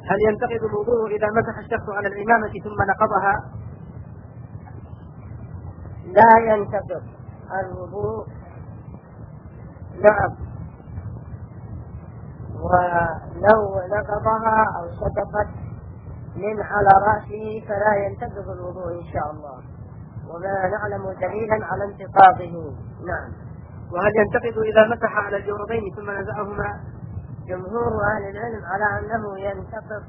هل ينتقد الوضوء إذا مسح الشخص على العمامة ثم نقضها؟ لا ينتقد الوضوء، نعم، ولو نقضها أو سقطت من على رأسه فلا ينتقد الوضوء إن شاء الله، وما نعلم دليلا على انتقاضه. نعم. وهل ينتقد إذا مسح على الجوربين ثم نزعهما؟ جمهور أهل العلم على أنه ينتقض،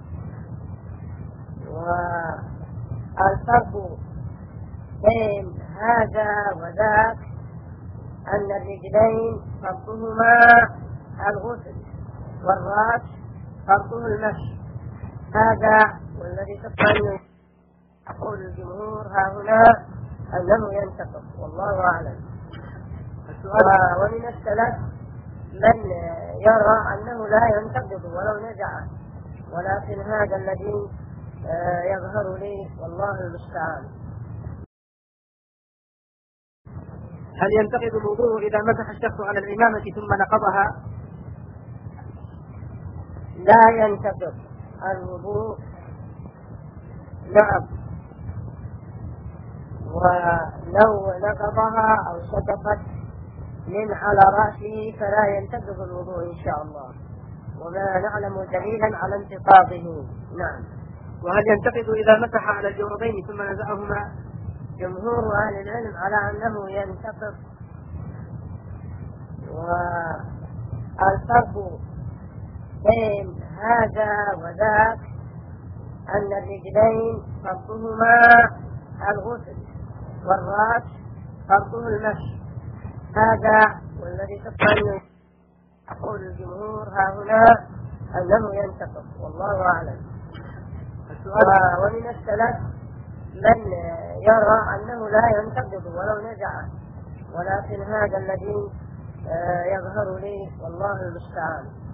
والفرق بين هذا وذاك أن الرجلين فرضهما الغسل والرأس فرضه المشي، هذا والذي تقبل يقول الجمهور ها هنا أنه ينتقض، والله أعلم. ومن السلف من يرى أنه لا ينتقض ولو نزعه، ولكن هذا الذي يظهر لي والله المستعان. هل ينتقد الوضوء إذا مسح الشخص على العمامة ثم نقضها؟ لا ينتقد الوضوء، نعم، ولو نقضها أو سقطت من على رأسه فلا ينتقض الوضوء إن شاء الله، وما نعلم دليلا على انتقاضه. نعم. وهل ينتقد إذا مسح على الجوربين ثم نزعهما؟ جمهور أهل العلم على أنه ينتقض، والفرق بين هذا وذاك أن الرجلين فرضهما الغسل والرأس فرضه المشي، هذا والذي تقبل يقول الجمهور ها هنا أنه ينتقض، والله أعلم. ومن السلف من يرى أنه لا ينتقض ولو نزعه، ولكن هذا الذي يظهر لي والله المستعان.